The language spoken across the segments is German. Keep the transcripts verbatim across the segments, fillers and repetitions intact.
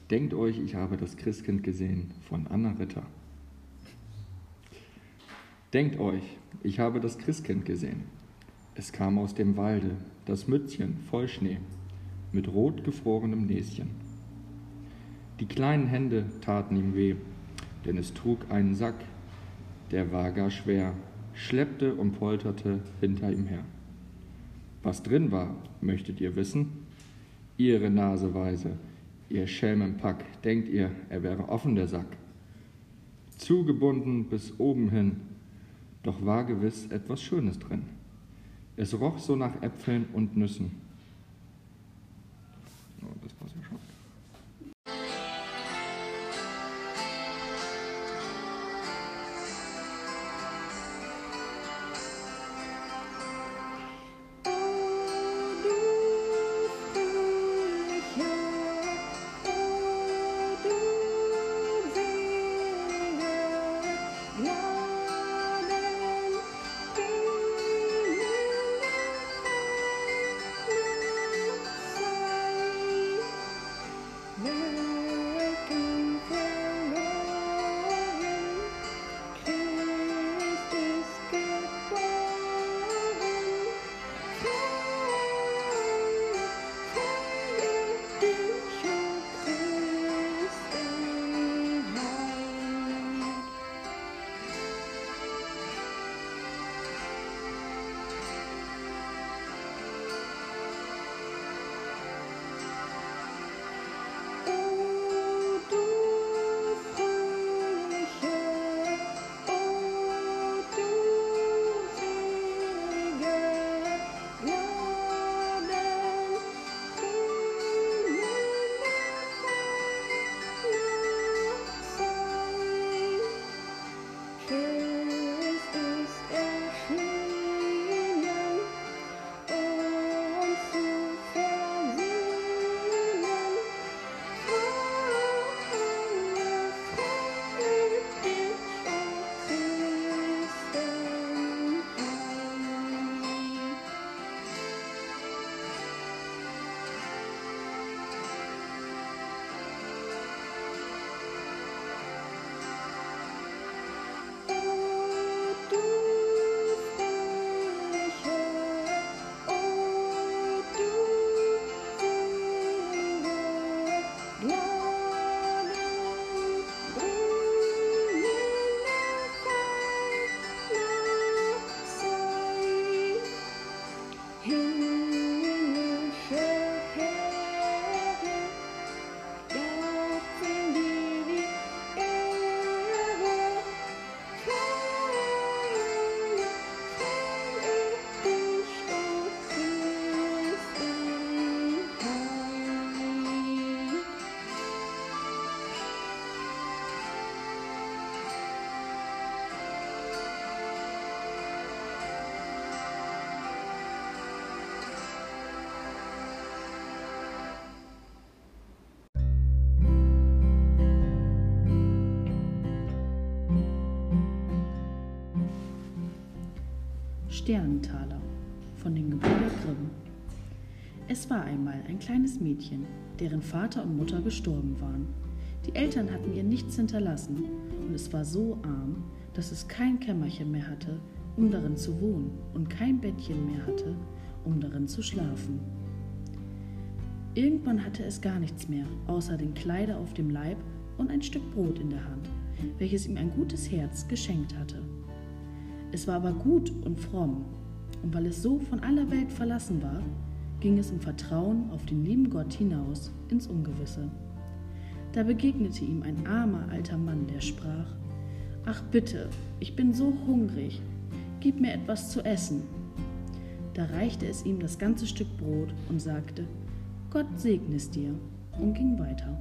Denkt euch, ich habe das Christkind gesehen von Anna Ritter. Denkt euch, ich habe das Christkind gesehen. Es kam aus dem Walde, das Mützchen voll Schnee, mit rot gefrorenem Näschen. Die kleinen Hände taten ihm weh, denn es trug einen Sack, der war gar schwer, schleppte und polterte hinter ihm her. Was drin war, möchtet ihr wissen? Ihre Naseweise, ihr Schelmenpack, denkt ihr, er wäre offen, der Sack? Zugebunden bis oben hin, doch war gewiss etwas Schönes drin. Es roch so nach Äpfeln und Nüssen. Oh, das war's ja schon. Sternentaler von den Gebrüder Grimm. Es war einmal ein kleines Mädchen, deren Vater und Mutter gestorben waren. Die Eltern hatten ihr nichts hinterlassen und es war so arm, dass es kein Kämmerchen mehr hatte, um darin zu wohnen, und kein Bettchen mehr hatte, um darin zu schlafen. Irgendwann hatte es gar nichts mehr, außer den Kleider auf dem Leib und ein Stück Brot in der Hand, welches ihm ein gutes Herz geschenkt hatte. Es war aber gut und fromm, und weil es so von aller Welt verlassen war, ging es im Vertrauen auf den lieben Gott hinaus ins Ungewisse. Da begegnete ihm ein armer alter Mann, der sprach: »Ach bitte, ich bin so hungrig, gib mir etwas zu essen.« Da reichte es ihm das ganze Stück Brot und sagte: »Gott segne es dir«, und ging weiter.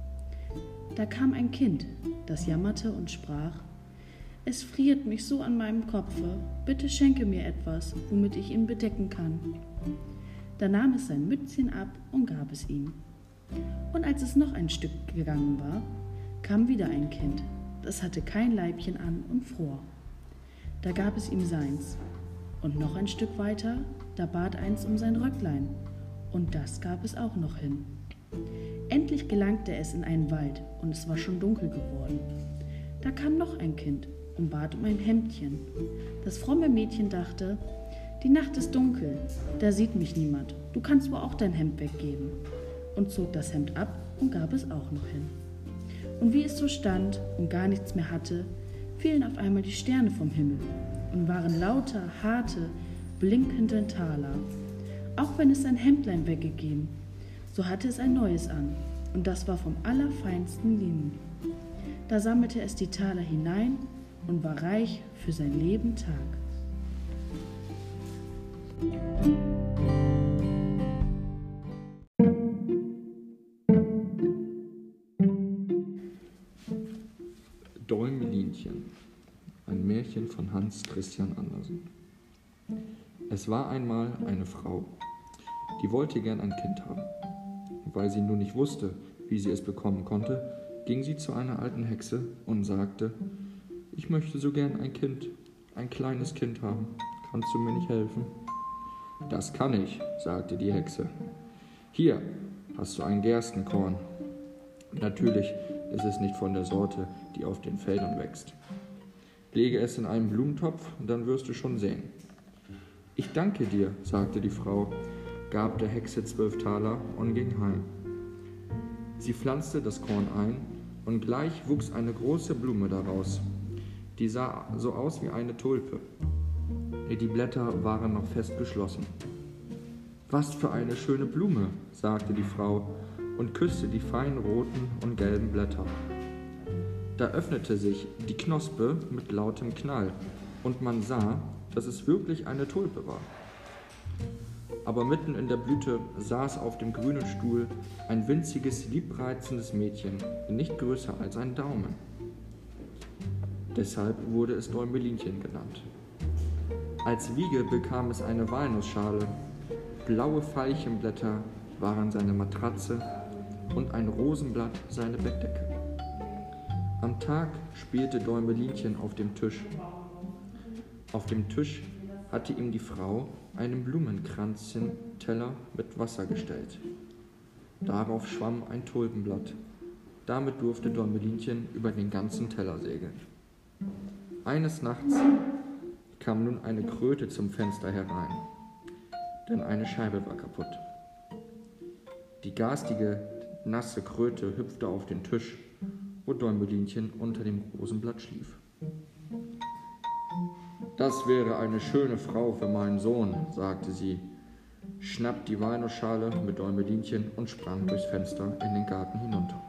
Da kam ein Kind, das jammerte und sprach: »Es friert mich so an meinem Kopfe, bitte schenke mir etwas, womit ich ihn bedecken kann.« Da nahm es sein Mützchen ab und gab es ihm. Und als es noch ein Stück gegangen war, kam wieder ein Kind, das hatte kein Leibchen an und fror. Da gab es ihm seins. Und noch ein Stück weiter, da bat eins um sein Röcklein, und das gab es auch noch hin. Endlich gelangte es in einen Wald und es war schon dunkel geworden. Da kam noch ein Kind und bat um ein Hemdchen. Das fromme Mädchen dachte, die Nacht ist dunkel, da sieht mich niemand, du kannst wohl auch dein Hemd weggeben, und zog das Hemd ab und gab es auch noch hin. Und wie es so stand und gar nichts mehr hatte, fielen auf einmal die Sterne vom Himmel und waren lauter, harte, blinkende Taler. Auch wenn es sein Hemdlein weggegeben, so hatte es ein neues an, und das war vom allerfeinsten Linnen. Da sammelte es die Taler hinein und war reich für sein Lebentag. Däumelinchen, ein Märchen von Hans Christian Andersen. Es war einmal eine Frau, die wollte gern ein Kind haben. Weil sie nun nicht wusste, wie sie es bekommen konnte, ging sie zu einer alten Hexe und sagte, ich möchte so gern ein Kind, ein kleines Kind haben. Kannst du mir nicht helfen? Das kann ich, sagte die Hexe. Hier hast du ein Gerstenkorn. Natürlich ist es nicht von der Sorte, die auf den Feldern wächst. Lege es in einen Blumentopf, dann wirst du schon sehen. Ich danke dir, sagte die Frau, gab der Hexe zwölf Taler und ging heim. Sie pflanzte das Korn ein, und gleich wuchs eine große Blume daraus. Die sah so aus wie eine Tulpe. Die Blätter waren noch fest geschlossen. Was für eine schöne Blume, sagte die Frau und küsste die feinen roten und gelben Blätter. Da öffnete sich die Knospe mit lautem Knall, und man sah, dass es wirklich eine Tulpe war. Aber mitten in der Blüte saß auf dem grünen Stuhl ein winziges, liebreizendes Mädchen, nicht größer als ein Daumen. Deshalb wurde es Däumelinchen genannt. Als Wiege bekam es eine Walnussschale, blaue Veilchenblätter waren seine Matratze und ein Rosenblatt seine Bettdecke. Am Tag spielte Däumelinchen auf dem Tisch. Auf dem Tisch hatte ihm die Frau einen Blumenkranzchen-Teller mit Wasser gestellt. Darauf schwamm ein Tulpenblatt. Damit durfte Däumelinchen über den ganzen Teller segeln. Eines Nachts kam nun eine Kröte zum Fenster herein, denn eine Scheibe war kaputt. Die garstige, nasse Kröte hüpfte auf den Tisch, wo Däumelinchen unter dem Rosenblatt schlief. Das wäre eine schöne Frau für meinen Sohn, sagte sie, schnappte die Walnussschale mit Däumelinchen und sprang durchs Fenster in den Garten hinunter.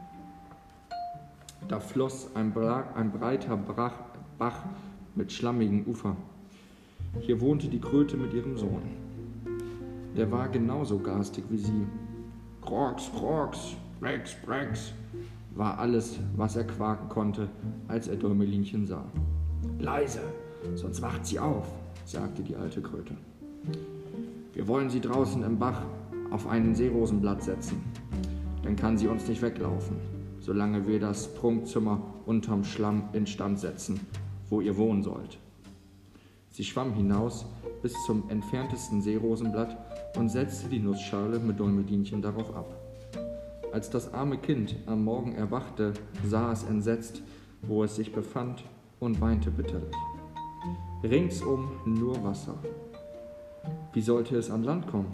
Da floss ein, Bra- ein breiter Brach, Bach mit schlammigem Ufer. Hier wohnte die Kröte mit ihrem Sohn. Der war genauso garstig wie sie. Krox, krox, brex, brex, war alles, was er quaken konnte, als er Däumelinchen sah. Leise, sonst wacht sie auf, sagte die alte Kröte. Wir wollen sie draußen im Bach auf einen Seerosenblatt setzen. Dann kann sie uns nicht weglaufen, solange wir das Prunkzimmer unterm Schlamm instand setzen, wo ihr wohnen sollt. Sie schwamm hinaus bis zum entferntesten Seerosenblatt und setzte die Nussschale mit Däumelinchen darauf ab. Als das arme Kind am Morgen erwachte, sah es entsetzt, wo es sich befand, und weinte bitterlich. Ringsum nur Wasser. Wie sollte es an Land kommen?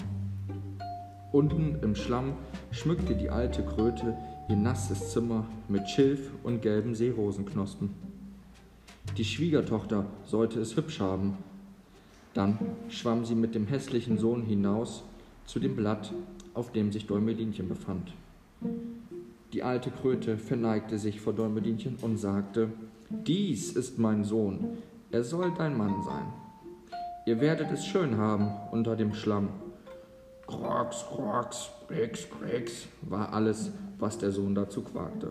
Unten im Schlamm schmückte die alte Kröte ihr nasses Zimmer mit Schilf und gelben Seerosenknospen. Die Schwiegertochter sollte es hübsch haben. Dann schwamm sie mit dem hässlichen Sohn hinaus zu dem Blatt, auf dem sich Däumelinchen befand. Die alte Kröte verneigte sich vor Däumelinchen und sagte, dies ist mein Sohn, er soll dein Mann sein. Ihr werdet es schön haben unter dem Schlamm. Krox, krox, krix, krix, war alles, was der Sohn dazu quakte.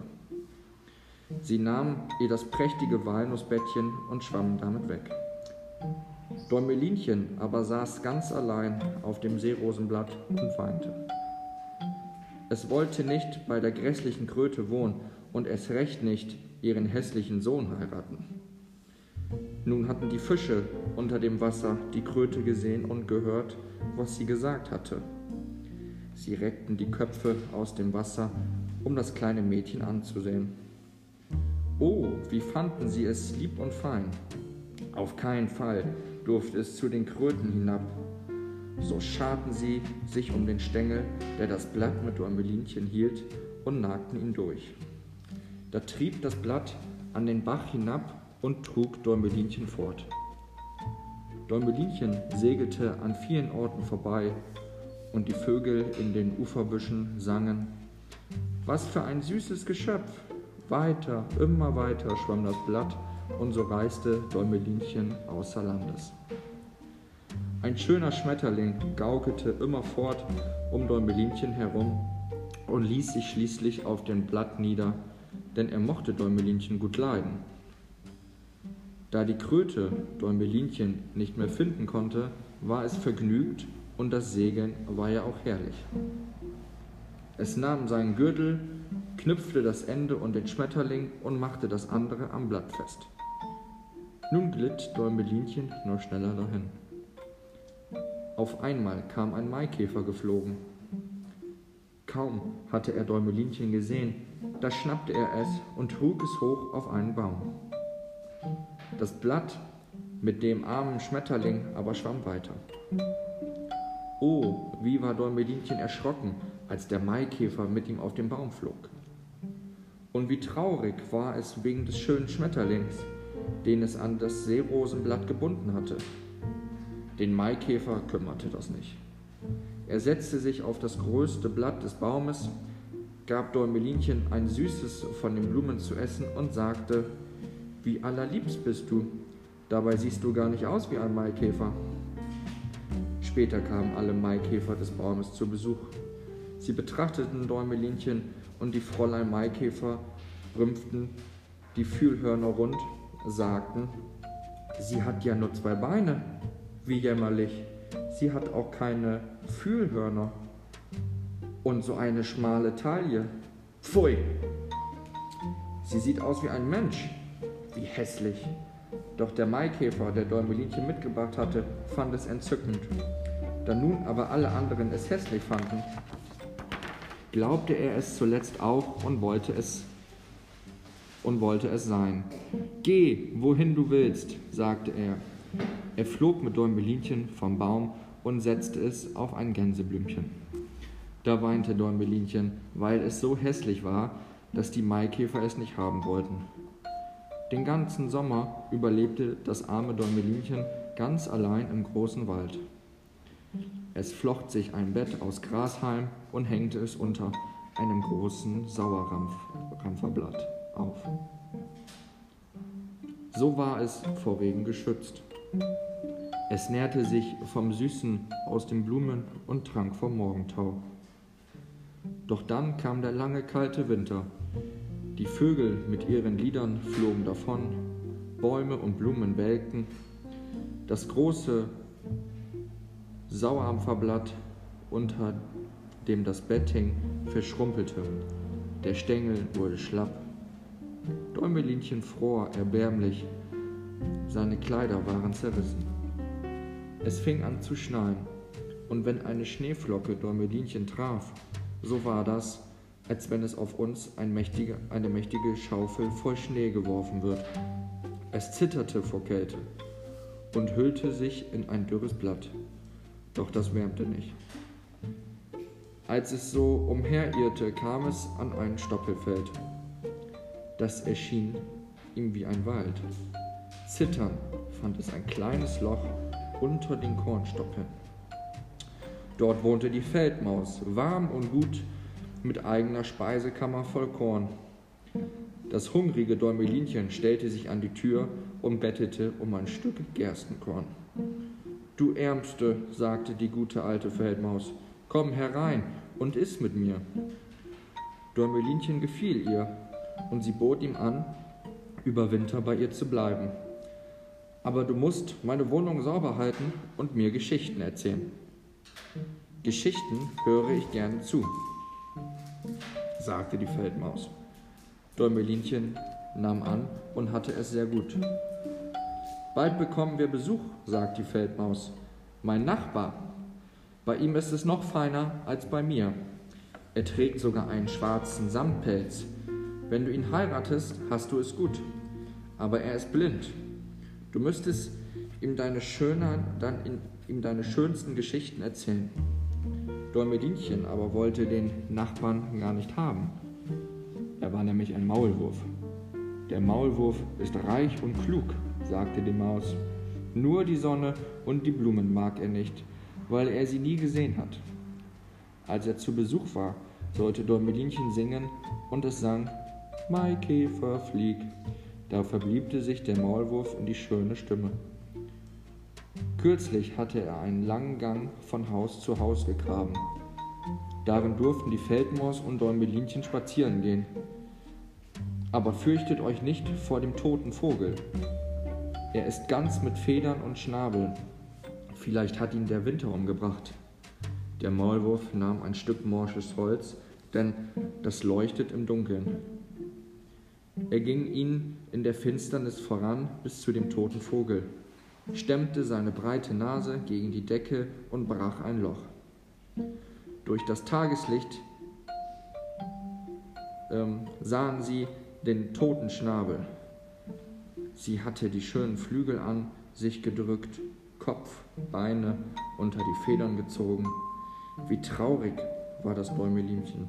Sie nahm ihr das prächtige Walnussbettchen und schwamm damit weg. Däumelinchen aber saß ganz allein auf dem Seerosenblatt und weinte. Es wollte nicht bei der grässlichen Kröte wohnen und erst recht nicht ihren hässlichen Sohn heiraten. Nun hatten die Fische unter dem Wasser die Kröte gesehen und gehört, was sie gesagt hatte. Sie reckten die Köpfe aus dem Wasser, um das kleine Mädchen anzusehen. Oh, wie fanden sie es lieb und fein. Auf keinen Fall durfte es zu den Kröten hinab. So scharten sie sich um den Stängel, der das Blatt mit Däumelinchen hielt, und nagten ihn durch. Da trieb das Blatt an den Bach hinab und trug Däumelinchen fort. Däumelinchen segelte an vielen Orten vorbei, und die Vögel in den Uferbüschen sangen: Was für ein süßes Geschöpf! Weiter, immer weiter schwamm das Blatt, und so reiste Däumelinchen außer Landes. Ein schöner Schmetterling gaukelte immerfort um Däumelinchen herum und ließ sich schließlich auf dem Blatt nieder, denn er mochte Däumelinchen gut leiden. Da die Kröte Däumelinchen nicht mehr finden konnte, war es vergnügt, und das Segeln war ja auch herrlich. Es nahm seinen Gürtel, knüpfte das Ende und den Schmetterling und machte das andere am Blatt fest. Nun glitt Däumelinchen noch schneller dahin. Auf einmal kam ein Maikäfer geflogen. Kaum hatte er Däumelinchen gesehen, da schnappte er es und trug es hoch auf einen Baum. Das Blatt mit dem armen Schmetterling aber schwamm weiter. Oh, wie war Däumelinchen erschrocken, als der Maikäfer mit ihm auf den Baum flog. Und wie traurig war es wegen des schönen Schmetterlings, den es an das Seerosenblatt gebunden hatte. Den Maikäfer kümmerte das nicht. Er setzte sich auf das größte Blatt des Baumes, gab Däumelinchen ein Süßes von den Blumen zu essen und sagte: Wie allerliebst bist du, dabei siehst du gar nicht aus wie ein Maikäfer. Später kamen alle Maikäfer des Baumes zu Besuch. Sie betrachteten Däumelinchen, und die Fräulein Maikäfer rümpften die Fühlhörner rund, sagten: Sie hat ja nur zwei Beine, wie jämmerlich, sie hat auch keine Fühlhörner und so eine schmale Taille. Pfui! Sie sieht aus wie ein Mensch, wie hässlich. Doch der Maikäfer, der Däumelinchen mitgebracht hatte, fand es entzückend. Da nun aber alle anderen es hässlich fanden, glaubte er es zuletzt auch und wollte es und wollte es sein. Geh, wohin du willst, sagte er. Er flog mit Däumelinchen vom Baum und setzte es auf ein Gänseblümchen. Da weinte Däumelinchen, weil es so hässlich war, dass die Maikäfer es nicht haben wollten. Den ganzen Sommer überlebte das arme Däumelinchen ganz allein im großen Wald. Es flocht sich ein Bett aus Grashalm und hängte es unter einem großen Sauerrampferblatt auf. So war es vor Regen geschützt. Es nährte sich vom Süßen aus den Blumen und trank vom Morgentau. Doch dann kam der lange, kalte Winter. Die Vögel mit ihren Liedern flogen davon, Bäume und Blumen welkten. Das große Sauerampferblatt, unter dem das Bett hing, verschrumpelte. Der Stängel wurde schlapp. Däumelinchen fror erbärmlich. Seine Kleider waren zerrissen. Es fing an zu schneien, und wenn eine Schneeflocke Däumelinchen traf, so war das, als wenn es auf uns ein mächtige, eine mächtige Schaufel voll Schnee geworfen wird. Es zitterte vor Kälte und hüllte sich in ein dürres Blatt. Doch das wärmte nicht. Als es so umherirrte, kam es an ein Stoppelfeld. Das erschien ihm wie ein Wald. Zitternd fand es ein kleines Loch unter den Kornstoppeln. Dort wohnte die Feldmaus, warm und gut, mit eigener Speisekammer voll Korn. Das hungrige Däumelinchen stellte sich an die Tür und bettelte um ein Stück Gerstenkorn. Du Ärmste, sagte die gute alte Feldmaus, komm herein und iss mit mir. Däumelinchen gefiel ihr, und sie bot ihm an, über Winter bei ihr zu bleiben. Aber du musst meine Wohnung sauber halten und mir Geschichten erzählen. Geschichten höre ich gerne zu, sagte die Feldmaus. Däumelinchen nahm an und hatte es sehr gut. Bald bekommen wir Besuch, sagt die Feldmaus. Mein Nachbar, Bei ihm ist es noch feiner als bei mir. Er trägt sogar einen schwarzen Samtpelz. Wenn du ihn heiratest, hast du es gut. Aber er ist blind. Du müsstest ihm deine, schöner, dann in, ihm deine schönsten Geschichten erzählen. Däumelinchen aber wollte den Nachbarn gar nicht haben. Er war nämlich ein Maulwurf. Der Maulwurf ist reich und klug, sagte die Maus. Nur die Sonne und die Blumen mag er nicht, weil er sie nie gesehen hat. Als er zu Besuch war, sollte Däumelinchen singen, und es sang: Maikäfer, flieg. Da verliebte sich der Maulwurf in die schöne Stimme. Kürzlich hatte er einen langen Gang von Haus zu Haus gegraben. Darin durften die Feldmaus und Däumelinchen spazieren gehen. Aber fürchtet euch nicht vor dem toten Vogel. Er ist ganz mit Federn und Schnabel. Vielleicht hat ihn der Winter umgebracht. Der Maulwurf nahm ein Stück morsches Holz, denn das leuchtet im Dunkeln. Er ging ihnen in der Finsternis voran bis zu dem toten Vogel, stemmte seine breite Nase gegen die Decke und brach ein Loch. Durch das Tageslicht ähm, sahen sie den toten Schnabel. Sie hatte die schönen Flügel an sich gedrückt, Kopf, Beine unter die Federn gezogen. Wie traurig war das Däumelinchen.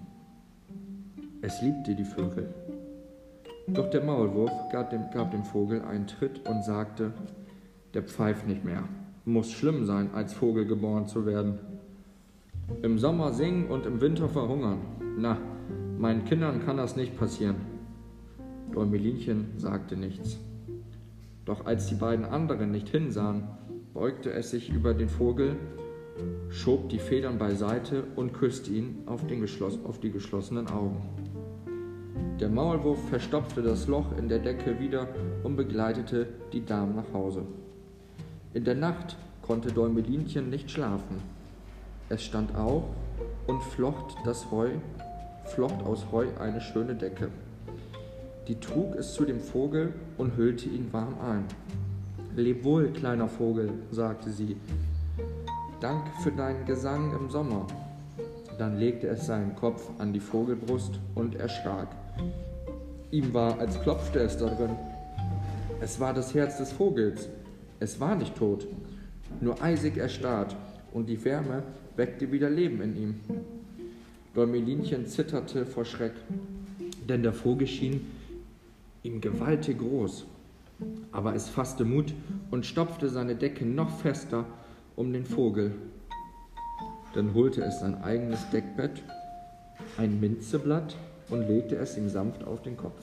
Es liebte die Vögel. Doch der Maulwurf gab dem, gab dem Vogel einen Tritt und sagte: Der pfeift nicht mehr. Muss schlimm sein, als Vogel geboren zu werden. Im Sommer singen und im Winter verhungern. Na, meinen Kindern kann das nicht passieren. Däumelinchen sagte nichts. Doch als die beiden anderen nicht hinsahen, beugte es sich über den Vogel, schob die Federn beiseite und küsste ihn auf, den geschloss- auf die geschlossenen Augen. Der Maulwurf verstopfte das Loch in der Decke wieder und begleitete die Damen nach Hause. In der Nacht konnte Däumelinchen nicht schlafen. Es stand auf und flocht, das Heu, flocht aus Heu eine schöne Decke. Die trug es zu dem Vogel und hüllte ihn warm ein. Leb wohl, kleiner Vogel, sagte sie. Dank für deinen Gesang im Sommer. Dann legte es seinen Kopf an die Vogelbrust und erschrak. Ihm war, als klopfte es darin. Es war das Herz des Vogels. Es war nicht tot, nur eisig erstarrt, und die Wärme weckte wieder Leben in ihm. Däumelinchen zitterte vor Schreck, denn der Vogel schien ihm gewaltig groß. Aber es fasste Mut und stopfte seine Decke noch fester um den Vogel. Dann holte es sein eigenes Deckbett, ein Minzeblatt, und legte es ihm sanft auf den Kopf.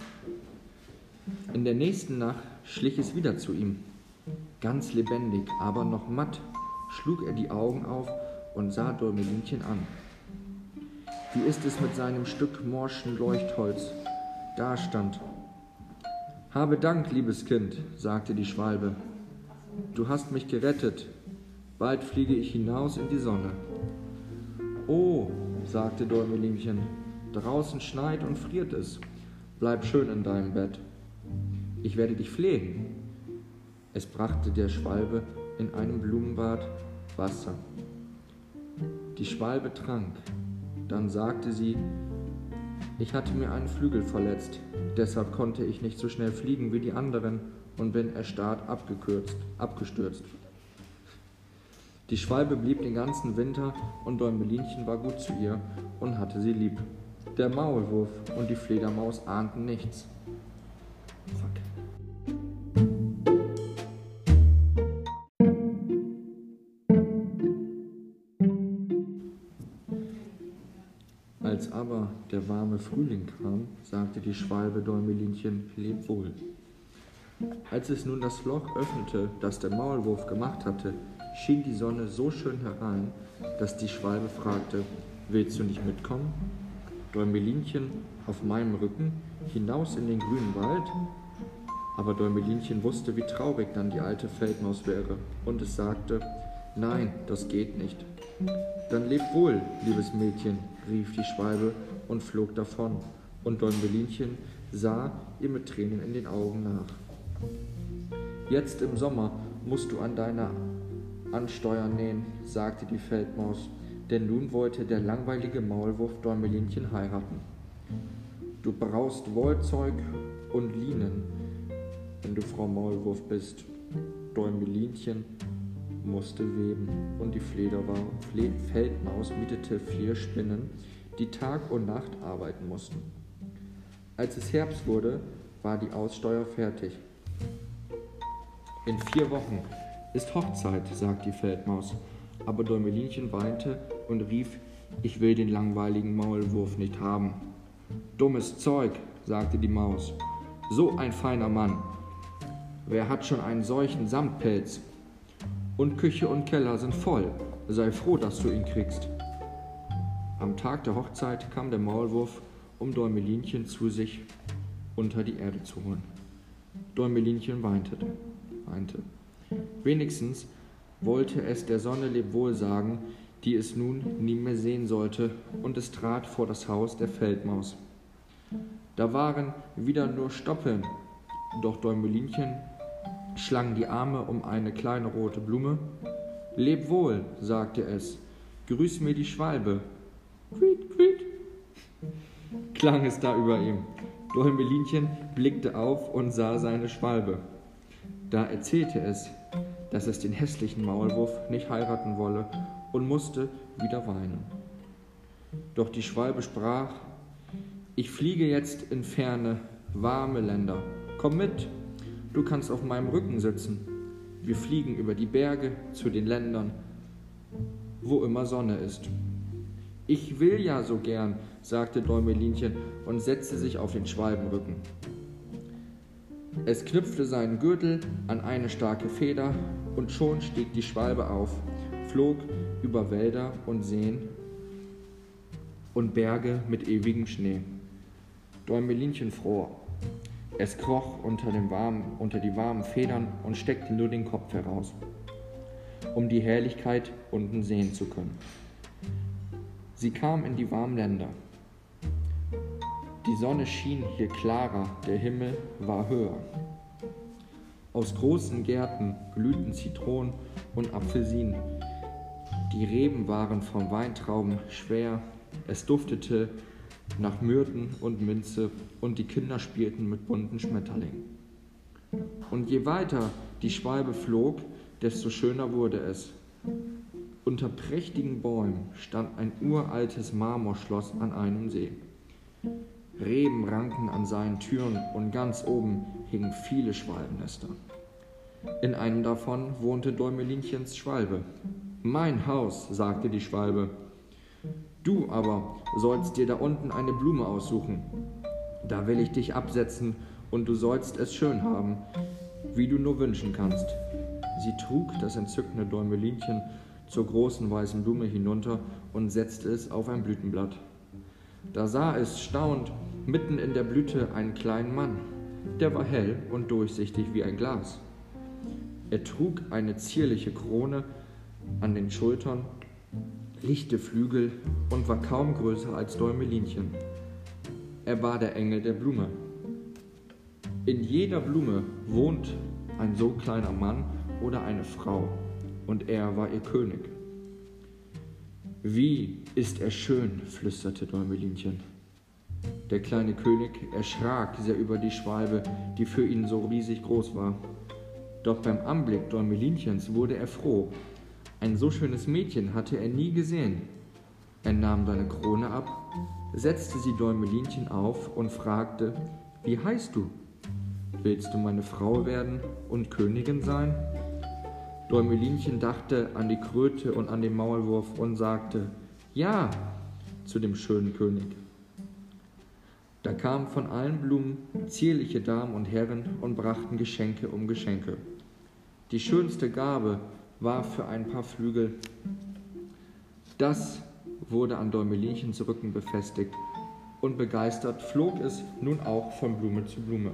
In der nächsten Nacht schlich es wieder zu ihm. Ganz lebendig, aber noch matt, schlug er die Augen auf und sah Däumelinchen an. Wie ist es mit seinem Stück morschen Leuchtholz? Da stand: Habe Dank, liebes Kind, sagte die Schwalbe. Du hast mich gerettet. Bald fliege ich hinaus in die Sonne. Oh, sagte Däumelinchen, draußen schneit und friert es. Bleib schön in deinem Bett. Ich werde dich pflegen. Es brachte der Schwalbe in einem Blumenbad Wasser. Die Schwalbe trank. Dann sagte sie: Ich hatte mir einen Flügel verletzt, deshalb konnte ich nicht so schnell fliegen wie die anderen und bin erstarrt abgekürzt, abgestürzt. Die Schwalbe blieb den ganzen Winter und Däumelinchen war gut zu ihr und hatte sie lieb. Der Maulwurf und die Fledermaus ahnten nichts. Fuck. Als aber der warme Frühling kam, sagte die Schwalbe Däumelinchen: Leb wohl. Als es nun das Loch öffnete, das der Maulwurf gemacht hatte, schien die Sonne so schön herein, dass die Schwalbe fragte: Willst du nicht mitkommen? Däumelinchen auf meinem Rücken hinaus in den grünen Wald? Aber Däumelinchen wusste, wie traurig dann die alte Feldmaus wäre, und es sagte: Nein, das geht nicht. Dann leb wohl, liebes Mädchen, rief die Schwalbe und flog davon, und Däumelinchen sah ihr mit Tränen in den Augen nach. Jetzt im Sommer musst du an deiner Ansteuer nähen, sagte die Feldmaus. denn nun wollte der langweilige Maulwurf Däumelinchen heiraten. Du brauchst Wollzeug und Lienen, wenn du Frau Maulwurf bist. Däumelinchen musste weben, und die Fledermaus Feldmaus mietete vier Spinnen, die Tag und Nacht arbeiten mussten. Als es Herbst wurde, war die Aussteuer fertig. In vier Wochen ist Hochzeit, sagt die Feldmaus, aber Däumelinchen weinte und rief, ich will den langweiligen Maulwurf nicht haben. Dummes Zeug, sagte die Maus, so ein feiner Mann. Wer hat schon einen solchen Samtpelz? Und Küche und Keller sind voll, sei froh, dass du ihn kriegst. Am Tag der Hochzeit kam der Maulwurf, um Däumelinchen zu sich unter die Erde zu holen. Däumelinchen weinte, weinte. Wenigstens wollte es der Sonne Lebwohl sagen, die es nun nie mehr sehen sollte, und es trat vor das Haus der Feldmaus. Da waren wieder nur Stoppeln, doch Däumelinchen schlang die Arme um eine kleine rote Blume. Leb wohl, sagte es, grüß mir die Schwalbe. Quiet, quiet, klang es da über ihm. Däumelinchen blickte auf und sah seine Schwalbe. Da erzählte es, dass es den hässlichen Maulwurf nicht heiraten wolle und musste wieder weinen. Doch die Schwalbe sprach, ich fliege jetzt in ferne, warme Länder. Komm mit, du kannst auf meinem Rücken sitzen. Wir fliegen über die Berge zu den Ländern, wo immer Sonne ist. Ich will ja so gern, sagte Däumelinchen und setzte sich auf den Schwalbenrücken. Es knüpfte seinen Gürtel an eine starke Feder und schon stieg die Schwalbe auf, flog über Wälder und Seen und Berge mit ewigem Schnee. Däumelinchen fror. Es kroch unter, dem warmen, unter die warmen Federn und steckte nur den Kopf heraus, um die Herrlichkeit unten sehen zu können. Sie kam in die warmen Länder. Die Sonne schien hier klarer, der Himmel war höher. Aus großen Gärten glühten Zitronen und Apfelsinen. Die Reben waren von Weintrauben schwer, es duftete nach Myrten und Minze und die Kinder spielten mit bunten Schmetterlingen. Und je weiter die Schwalbe flog, desto schöner wurde es. Unter prächtigen Bäumen stand ein uraltes Marmorschloss an einem See. Reben ranken an seinen Türen und ganz oben hingen viele Schwalbennester. In einem davon wohnte Däumelinchens Schwalbe. Mein Haus, sagte die Schwalbe. Du aber sollst dir da unten eine Blume aussuchen. Da will ich dich absetzen und du sollst es schön haben, wie du nur wünschen kannst. Sie trug das entzückende Däumelinchen zur großen weißen Blume hinunter und setzte es auf ein Blütenblatt. Da sah es staunend mitten in der Blüte einen kleinen Mann. Der war hell und durchsichtig wie ein Glas. Er trug eine zierliche Krone an den Schultern, lichte Flügel und war kaum größer als Däumelinchen. Er war der Engel der Blume. In jeder Blume wohnt ein so kleiner Mann oder eine Frau, und er war ihr König. Wie ist er schön, flüsterte Däumelinchen. Der kleine König erschrak sehr über die Schwalbe, die für ihn so riesig groß war. Doch beim Anblick Däumelinchens wurde er froh. Ein so schönes Mädchen hatte er nie gesehen. Er nahm seine Krone ab, setzte sie Däumelinchen auf und fragte, wie heißt du? Willst du meine Frau werden und Königin sein? Däumelinchen dachte an die Kröte und an den Maulwurf und sagte, ja, zu dem schönen König. Da kamen von allen Blumen zierliche Damen und Herren und brachten Geschenke um Geschenke. Die schönste Gabe war für ein paar Flügel. Das wurde an Däumelinchens Rücken befestigt und begeistert flog es nun auch von Blume zu Blume.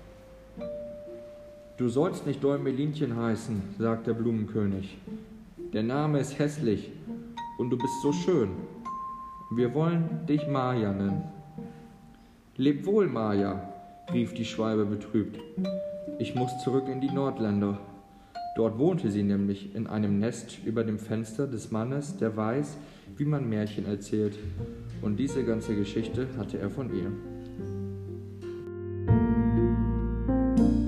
Du sollst nicht Däumelinchen heißen, sagt der Blumenkönig. Der Name ist hässlich und du bist so schön. Wir wollen dich Maja nennen. Leb wohl, Maja, rief die Schwalbe betrübt. Ich muss zurück in die Nordländer. Dort wohnte sie nämlich in einem Nest über dem Fenster des Mannes, der weiß, wie man Märchen erzählt. Und diese ganze Geschichte hatte er von ihr.